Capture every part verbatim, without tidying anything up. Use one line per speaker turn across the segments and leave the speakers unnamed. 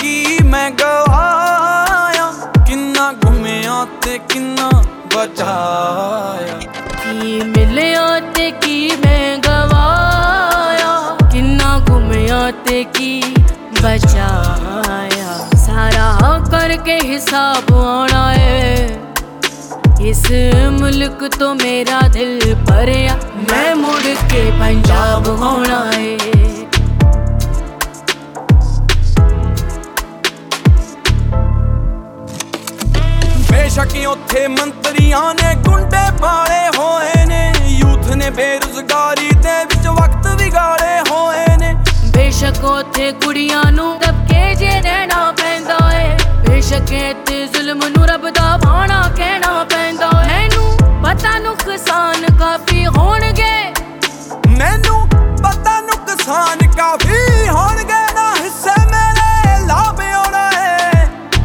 की मैं गवाया, किन्ना घुमिया ते किन्ना बचाया।
की मिलिया ते की मैं गवाया, किन्ना घुमिया ते की बचाया। सारा करके हिसाब आना है, इस मुल्क तो मेरा दिल भरिया, मैं मुड़ के पंजाब होना है।
बेशक उत्थे मंत्रियां ने गुंडे पाले होए ने, यूथ ने बेरोजगारी दे विच वक्त बिगाड़े होए ने।
बेशक उत्थे कुड़ियां नूं दबके जे रहना पैंदा है, बेशक इत्थे जुल्म नूं रब दा भाणा कहना पैंदा है। मैनू पता नुकसान काफी होणगे,
मैनू पता नुकसान काफी होणगे, ना हिस्से मेरे लाभ आउणा है।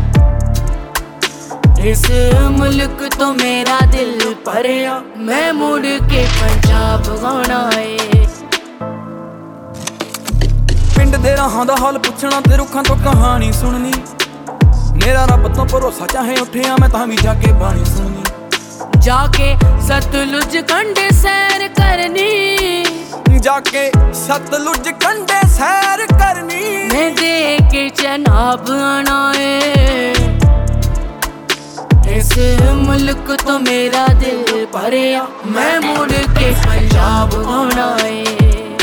इस मुल्क तो मेरा दिल भरिया, मैं मुड़ के पंजाब होना है।
पिंड दे राहां दा हाल पुछना ते रुखां तो कहानी सुननी, मेरा रब तो भरोसा चाहे उठिया मैं तां भी जाके बाणी सुननी।
जाके सतलुज कंढे सैर करनी,
जाके सतलुज कंढे सैर करनी,
मैं देख के चनाब आना है। इस मुल्क तो मेरा दिल भरिया, मैं मुड़ के पंजाब होना है।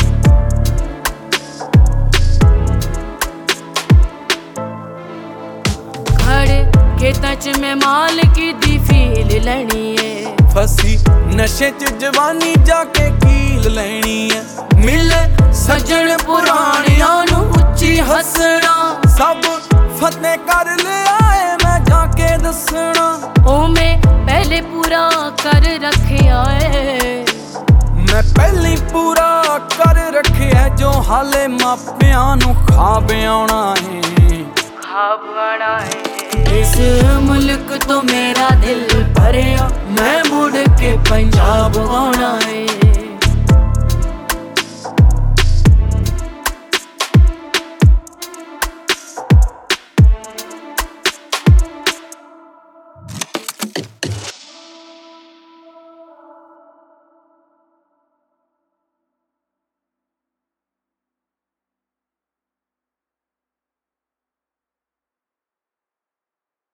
खड़े खेतां च मैं माल की दी फील लैनी है,
फसी नशे च जवानी जाके कील लैनी है। मिले सजन पुराणियां नूं उच्ची हसना, सब फतेह कर लिया है मैं जाके दसना।
ओ मैं पहले पूरा कर रखिया है,
मैं पहले पूरा कर रखिया, जो हाले मापियां नूं खाब आउणा है,
खाब आना है। इस मुल्क तो मेरा दिल भरिया, मैं मुड़ के पंजाब होना है।